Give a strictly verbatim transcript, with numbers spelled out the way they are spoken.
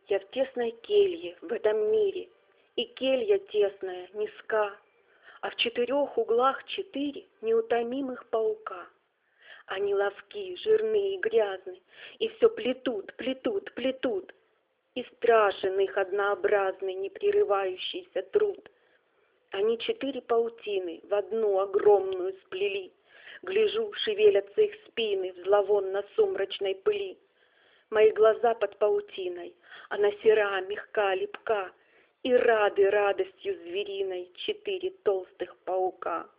Я в тесной келье в этом мире, и келья тесная, низка, а в четырех углах четыре неутомимых паука. Они ловки, жирные и грязны, и все плетут, плетут, плетут, и страшен их однообразный, непрерывающийся труд. Они четыре паутины в одну огромную сплели. Гляжу, шевелятся их спины в зловонно-сумрачной пыли. Мои глаза под паутиной, она сера, мягка, липка, и рады радостью звериной четыре толстых паука.